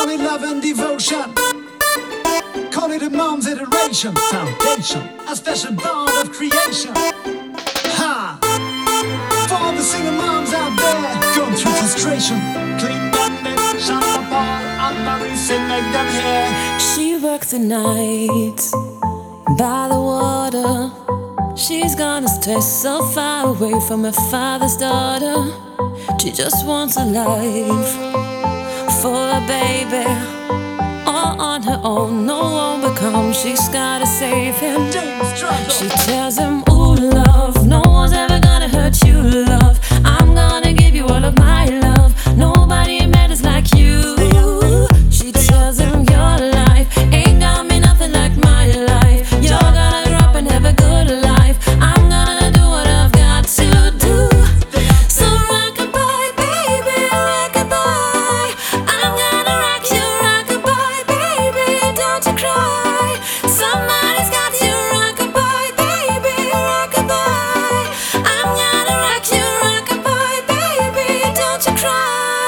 Call it love and devotion. Call it a mom's iteration. Foundation, a special bond of creation. Ha! For all the single moms out there going through frustration. Clean bandit, shut up all unmarried and make them hear. She works the nights by the water. She's gonna stay so far away from her father's daughter. She just wants a life for a baby, all on her own, no one will come. She's gotta save him. She tells him, ooh love, no one's ever gonna hurt you, love. I'm gonna give you all of my love. Nobody matters like you. She tells him, your life ain't gonna be nothing like my life. You're gonna grow up and have a good life. I'm gonna do what I've got to do. So rock-a-bye, baby, rock-a-bye. I'm gonna rock you, rock-a-bye, baby, don't you cry. Somebody's got you, rock-a-bye, baby, rock-a-bye. I'm gonna rock you, rock-a-bye, baby, don't you cry.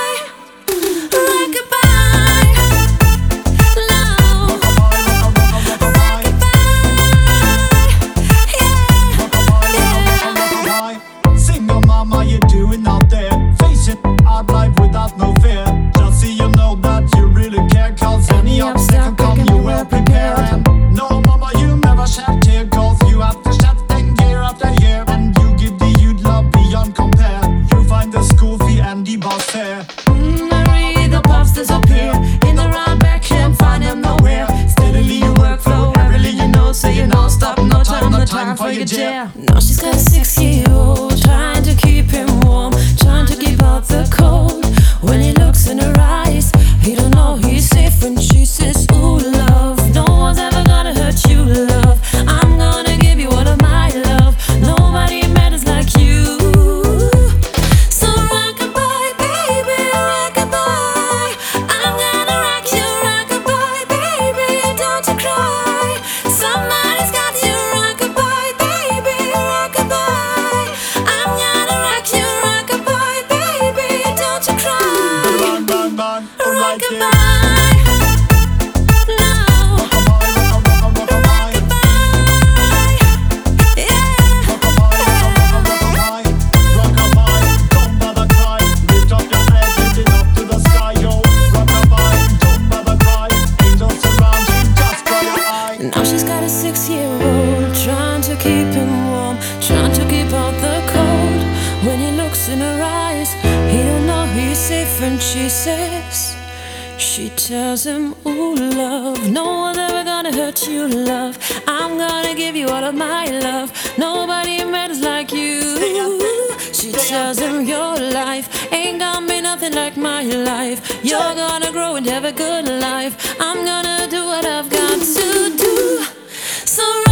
Rock-a-bye, no. Rock-a-bye, yeah. Single mama, you doing out there? Face it, hard life without no fear. Just so you know that you really care, cause any obstacle come you well prepared. And no mama, you never shed tear, cause you have to shed thing year after year. And you give the youth love beyond compare. You find the school fee and the bus fare. Marie, the pops disappear. In the round back, can't find him nowhere. Steadily you workflow, every you know, so you know, stop, no time for your jail. Now she's got a 6-year-old, trying to keep him warm, trying to keep out the cold. When he looks in her eyes, he don't know he's safe when she says, ooh love, no one's ever gonna hurt you, love. I'm gonna give you all of my love. Nobody matters like you. So rock-a-bye, baby, rock-a-bye. I'm gonna rock you, rock-a-bye, baby, don't you cry. Somebody's got you, rock-a-bye, baby, rock-a-bye. I'm gonna rock you, rock-a-bye, baby, don't you cry. Bang, bang, bang, right there. Rock-a-bye, no. Rock-a-bye, yeah. Now she's got a 6-year-old, trying to keep him warm, trying to keep out the cold. When he looks in her eyes, he don't know he's safe when she says, she tells him, ooh love, no one's ever gonna hurt you, love. I'm gonna give you all of my love. Nobody matters like you. She tells him, your life ain't gonna be nothing like my life. You're gonna grow and have a good life. I'm gonna do what I've got to do. So